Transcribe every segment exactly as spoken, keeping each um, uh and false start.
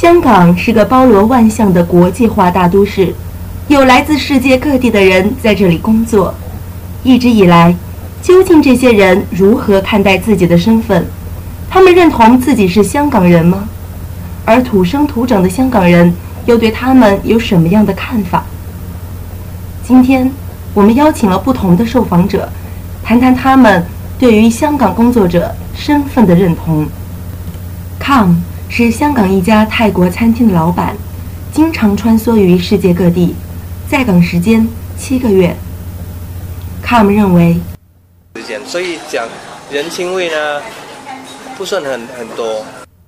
香港是个包罗万象的国际化大都市，有来自世界各地的人在这里工作。一直以来，究竟这些人如何看待自己的身份？他们认同自己是香港人吗？而土生土长的香港人又对他们有什么样的看法？今天我们邀请了不同的受访者，谈谈他们对于香港工作者身份的认同。Come 是香港一家泰国餐厅的老板，经常穿梭于世界各地，在港时间七个月。Come 认为， 所以讲人情味呢，不算很很多。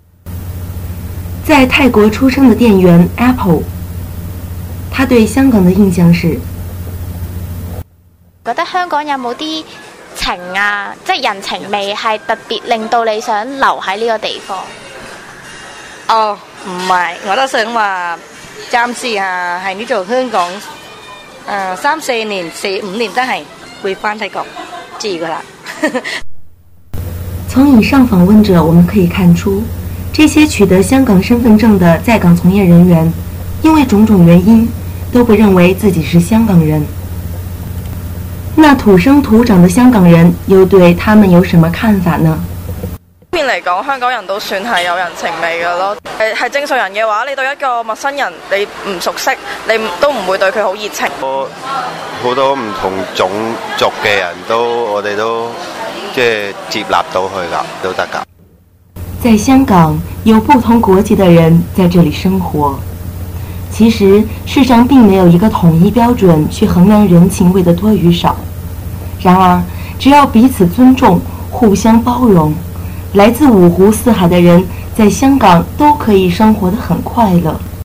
在泰國出生的店員 Apple， 他對香港的印象是： 覺得香港有冇啲情啊，即係人情味係特別令到你想留喺呢個地方？ 哦，唔係，我都想話暫時啊喺呢度香港，誒三四年、四五年都係會翻泰國住㗎啦。 從以上訪問者我們可以看出，這些取得香港身份證的在港從業人員，因為種種原因，都不認為自己是香港人。那土生土長的香港人又對他們有什麼看法呢？ 面嚟講，香港人都算係有人情味嘅咯。誒係正常人嘅話，你對一個陌生人你唔熟悉，你都唔會對佢好熱情。 好多唔同種族嘅人都，我哋都即係接納到佢㗎，都得㗎。 在香港，有不同國籍的人在這裡生活。其實世上並沒有一個統一標準去衡量人情味的多與少。然而，只要彼此尊重、互相包容，來自五湖四海的人在香港都可以生活得很快樂。